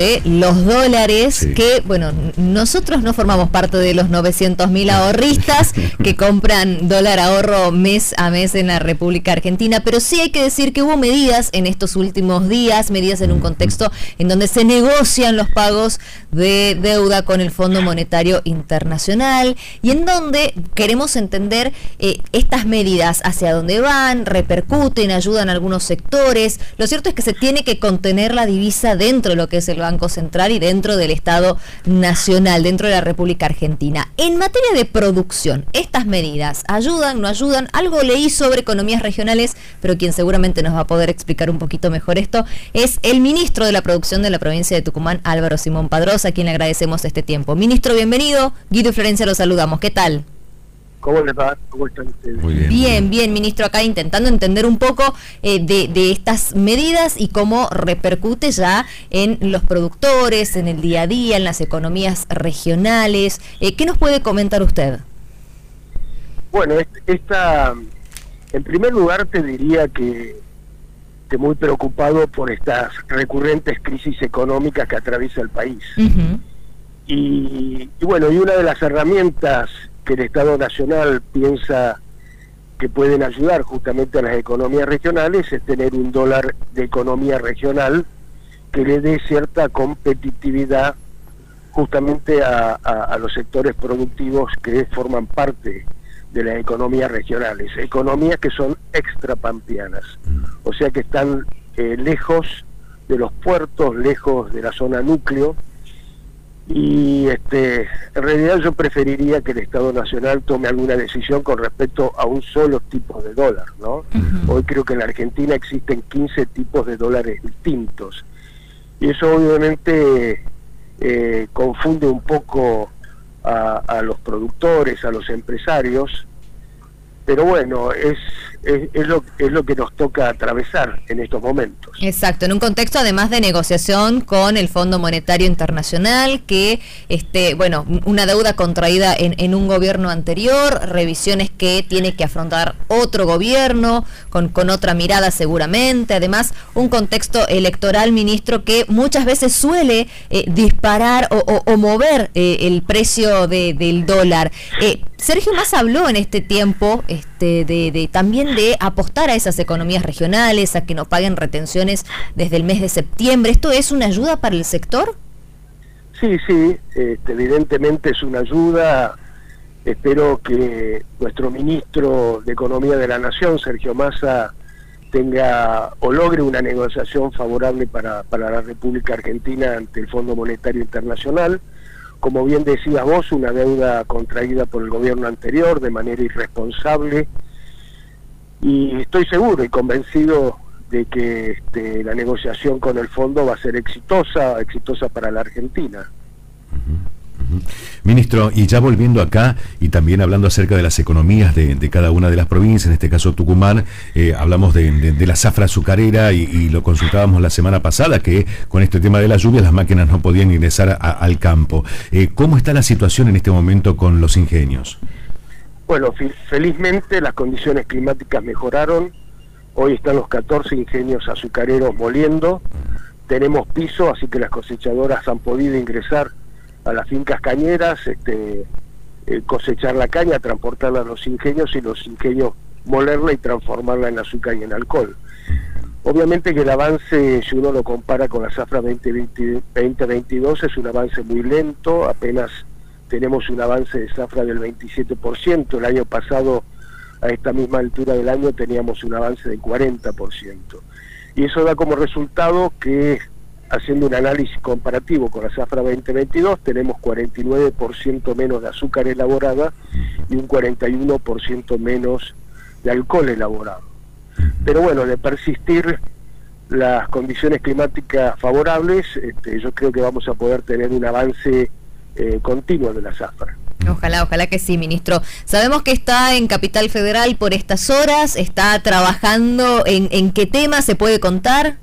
los dólares, sí, que, bueno, nosotros no formamos parte de los 900.000 ahorristas que compran dólar ahorro mes a mes en la República Argentina, pero sí hay que decir que hubo medidas en estos últimos días, medidas en un contexto en donde se negocian los pagos de deuda con el Fondo Monetario Internacional y en donde queremos entender estas medidas, hacia dónde van, repercuten, ayudan a algunos sectores. Lo cierto es que se tiene que contener la divisa dentro de lo que es el Banco Central y dentro del Estado Nacional, dentro de la República Argentina. En materia de producción, ¿estas medidas ayudan, no ayudan? Algo leí sobre economías regionales, pero quien seguramente nos va a poder explicar un poquito mejor esto es el ministro de la Producción de la provincia de Tucumán, Álvaro Simón Padrosa, a quien le agradecemos este tiempo. Ministro, bienvenido. Guido y Florencia los saludamos. ¿Qué tal? ¿Cómo les va? ¿Cómo están ustedes? muy bien. Bien, bien, ministro, acá intentando entender un poco de estas medidas y cómo repercute ya en los productores, en el día a día, en las economías regionales. ¿Qué nos puede comentar usted? Bueno, en primer lugar te diría que muy preocupado por estas recurrentes crisis económicas que atraviesa el país. Uh-huh. Y bueno, y una de las herramientas que el Estado Nacional piensa que pueden ayudar justamente a las economías regionales es tener un dólar de economía regional que le dé cierta competitividad justamente a los sectores productivos que forman parte de las economías regionales, economías que son extrapampeanas, o sea que están lejos de los puertos, lejos de la zona núcleo. Y en realidad yo preferiría que el Estado Nacional tome alguna decisión con respecto a un solo tipo de dólar, ¿no? Uh-huh. Hoy creo que en la Argentina existen 15 tipos de dólares distintos y eso obviamente confunde un poco a los productores, a los empresarios, pero bueno, es lo que nos toca atravesar en estos momentos. Exacto, en un contexto además de negociación con el Fondo Monetario Internacional, que bueno, una deuda contraída en un gobierno anterior, revisiones que tiene que afrontar otro gobierno, con otra mirada seguramente, además un contexto electoral, ministro, que muchas veces suele disparar o mover el precio del dólar. Sergio Massa habló en este tiempo también de apostar a esas economías regionales, a que no paguen retenciones desde el mes de septiembre. ¿Esto es una ayuda para el sector? Sí, evidentemente es una ayuda. Espero que nuestro ministro de Economía de la Nación, Sergio Massa, tenga o logre una negociación favorable para la República Argentina ante el Fondo Monetario Internacional. Como bien decías vos, una deuda contraída por el gobierno anterior de manera irresponsable, y estoy seguro y convencido de que la negociación con el fondo va a ser exitosa para la Argentina. Ministro, y ya volviendo acá y también hablando acerca de las economías de cada una de las provincias, en este caso Tucumán, hablamos de la zafra azucarera y lo consultábamos la semana pasada, que con este tema de las lluvias las máquinas no podían ingresar al campo. ¿Cómo está la situación en este momento con los ingenios? Bueno, felizmente las condiciones climáticas mejoraron. Hoy están los 14 ingenios azucareros moliendo. Tenemos piso, así que las cosechadoras han podido ingresar a las fincas cañeras, cosechar la caña, transportarla a los ingenios y los ingenios molerla y transformarla en azúcar y en alcohol. Obviamente que el avance, si uno lo compara con la zafra 2022, es un avance muy lento, apenas tenemos un avance de zafra del 27%, el año pasado a esta misma altura del año teníamos un avance del 40%. Y eso da como resultado que, haciendo un análisis comparativo con la zafra 2022, tenemos 49% menos de azúcar elaborada y un 41% menos de alcohol elaborado. Pero bueno, de persistir las condiciones climáticas favorables, yo creo que vamos a poder tener un avance continuo de la zafra. Ojalá que sí, ministro. Sabemos que está en Capital Federal por estas horas, está trabajando en qué tema, ¿se puede contar?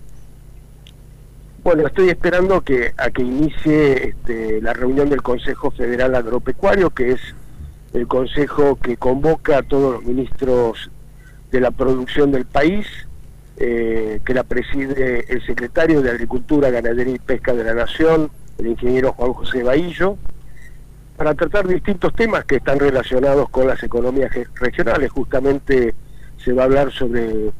Bueno, estoy esperando a que inicie la reunión del Consejo Federal Agropecuario, que es el consejo que convoca a todos los ministros de la producción del país. que la preside el secretario de Agricultura, Ganadería y Pesca de la Nación, el ingeniero Juan José Bahillo, para tratar distintos temas que están relacionados con las economías regionales. Justamente se va a hablar sobre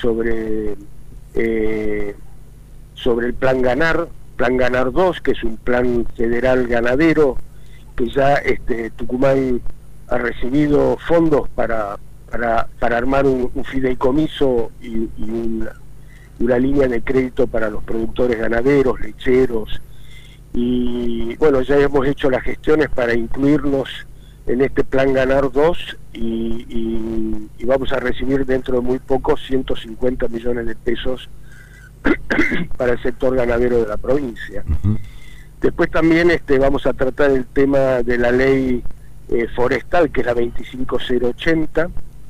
el Plan Ganar 2, que es un plan federal ganadero, que ya Tucumán ha recibido fondos para armar un fideicomiso y una línea de crédito para los productores ganaderos, lecheros, y bueno, ya hemos hecho las gestiones para incluirnos en este Plan Ganar 2 y vamos a recibir dentro de muy poco 150 millones de pesos para el sector ganadero de la provincia. Después también vamos a tratar el tema de la ley forestal, que es la 25080,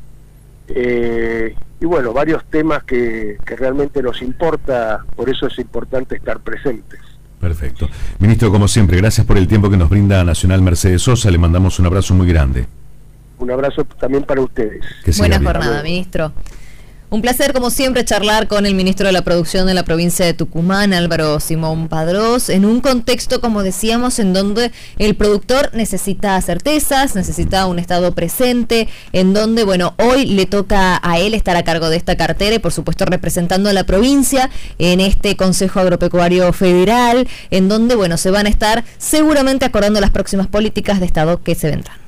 y bueno, varios temas que realmente nos importa, por eso es importante estar presentes. Perfecto. Ministro, como siempre, gracias por el tiempo que nos brinda Nacional Mercedes Sosa, le mandamos un abrazo muy grande. Un abrazo también para ustedes. Buena jornada, ministro. Un placer, como siempre, charlar con el ministro de la Producción de la provincia de Tucumán, Álvaro Simón Padrós, en un contexto, como decíamos, en donde el productor necesita certezas, necesita un Estado presente, en donde, bueno, hoy le toca a él estar a cargo de esta cartera y, por supuesto, representando a la provincia en este Consejo Agropecuario Federal, en donde, bueno, se van a estar seguramente acordando las próximas políticas de Estado que se vendrán.